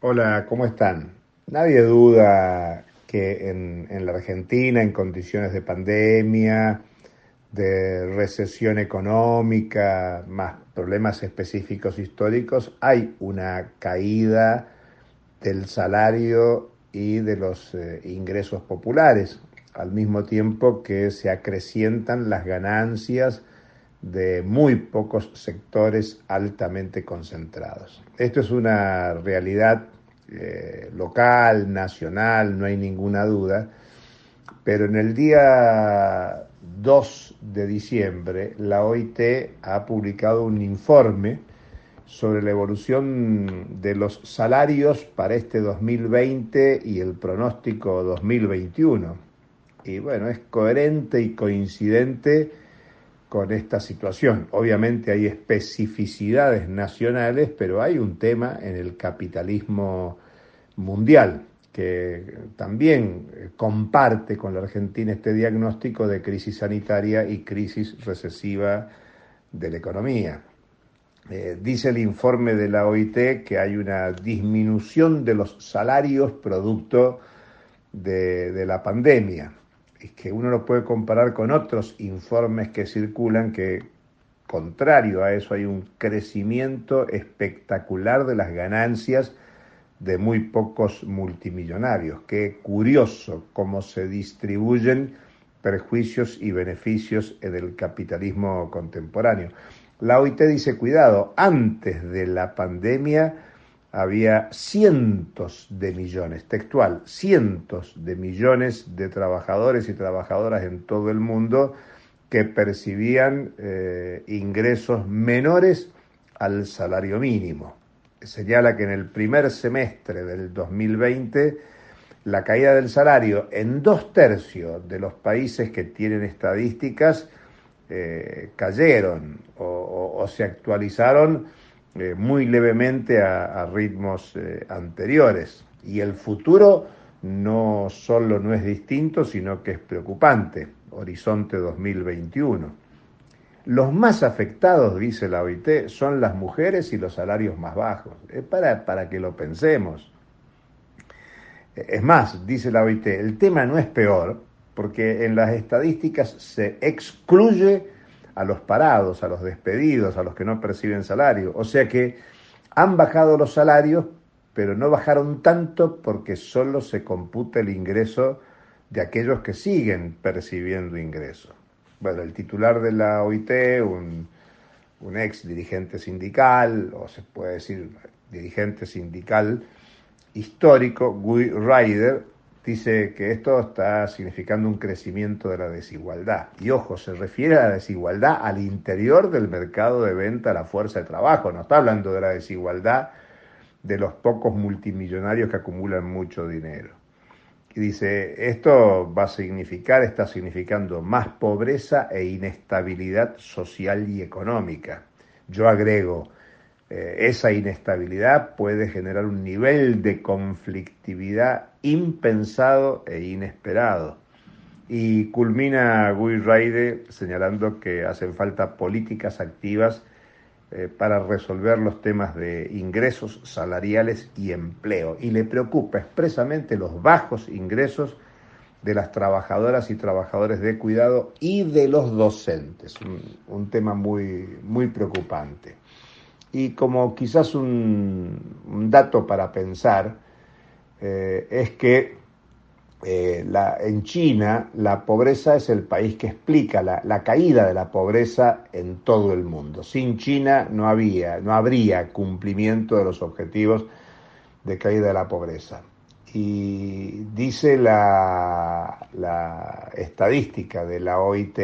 Hola, ¿cómo están? Nadie duda que en la Argentina, en condiciones de pandemia, de recesión económica, más problemas específicos históricos, hay una caída del salario y de los ingresos populares, al mismo tiempo que se acrecientan las ganancias de muy pocos sectores altamente concentrados. Esto es una realidad local, nacional, no hay ninguna duda, pero en el día 2 de diciembre la OIT ha publicado un informe sobre la evolución de los salarios para este 2020 y el pronóstico 2021. Y bueno, es coherente y coincidente con esta situación. Obviamente hay especificidades nacionales, pero hay un tema en el capitalismo mundial que también comparte con la Argentina este diagnóstico de crisis sanitaria y crisis recesiva de la economía. Dice el informe de la OIT que hay una disminución de los salarios producto de la pandemia, y que uno lo puede comparar con otros informes que circulan que, contrario a eso, hay un crecimiento espectacular de las ganancias de muy pocos multimillonarios. Qué curioso cómo se distribuyen perjuicios y beneficios en el capitalismo contemporáneo. La OIT dice, cuidado, antes de la pandemia había cientos de millones, textual, cientos de millones de trabajadores y trabajadoras en todo el mundo que percibían ingresos menores al salario mínimo. Señala que en el primer semestre del 2020 la caída del salario en 2/3 de los países que tienen estadísticas cayeron o se actualizaron muy levemente a ritmos anteriores. Y el futuro no solo no es distinto, sino que es preocupante. Horizonte 2021. Los más afectados, dice la OIT, son las mujeres y los salarios más bajos. Es para que lo pensemos. Es más, dice la OIT, el tema no es peor, porque en las estadísticas se excluye a los parados, a los despedidos, a los que no perciben salario. O sea que han bajado los salarios, pero no bajaron tanto porque solo se computa el ingreso de aquellos que siguen percibiendo ingresos. Bueno, el titular de la OIT, un ex dirigente sindical, o se puede decir dirigente sindical histórico, Guy Ryder, dice que esto está significando un crecimiento de la desigualdad. Y ojo, se refiere a la desigualdad al interior del mercado de venta a la fuerza de trabajo, no está hablando de la desigualdad de los pocos multimillonarios que acumulan mucho dinero. Y dice, esto está significando más pobreza e inestabilidad social y económica. Yo agrego, esa inestabilidad puede generar un nivel de conflictividad impensado e inesperado. Y culmina Guy Ryder señalando que hacen falta políticas activas para resolver los temas de ingresos salariales y empleo. Y le preocupa expresamente los bajos ingresos de las trabajadoras y trabajadores de cuidado y de los docentes. Un tema muy, muy preocupante. Y como quizás un dato para pensar, es que en China la pobreza es el país que explica la caída de la pobreza en todo el mundo. Sin China no habría cumplimiento de los objetivos de caída de la pobreza. Y dice la estadística de la OIT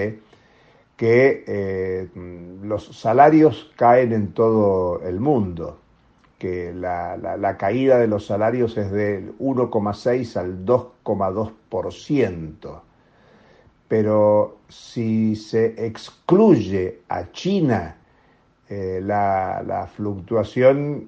que los salarios caen en todo el mundo, que la caída de los salarios es del 1,6 al 2,2%. Pero si se excluye a China, la fluctuación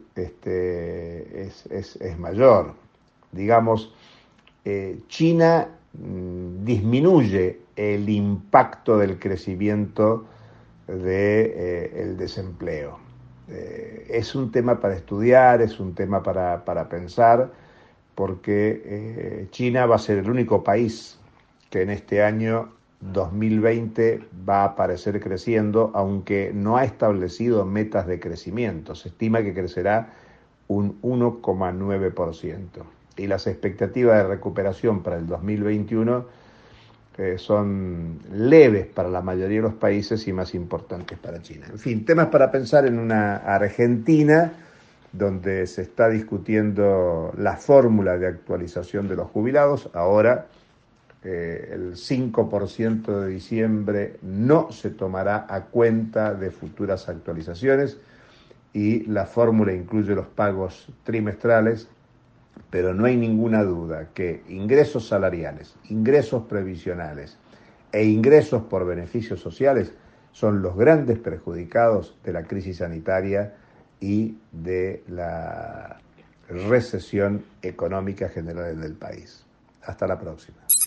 es mayor. Digamos, China disminuye el impacto del crecimiento del desempleo. es un tema para estudiar, es un tema para pensar, porque China va a ser el único país que en este año 2020 va a aparecer creciendo, aunque no ha establecido metas de crecimiento. Se estima que crecerá un 1,9%. Y las expectativas de recuperación para el 2021 son leves para la mayoría de los países y más importantes para China. En fin, temas para pensar en una Argentina donde se está discutiendo la fórmula de actualización de los jubilados. Ahora el 5% de diciembre no se tomará a cuenta de futuras actualizaciones y la fórmula incluye los pagos trimestrales, pero no hay ninguna duda que ingresos salariales, ingresos previsionales e ingresos por beneficios sociales son los grandes perjudicados de la crisis sanitaria y de la recesión económica general en el país. Hasta la próxima.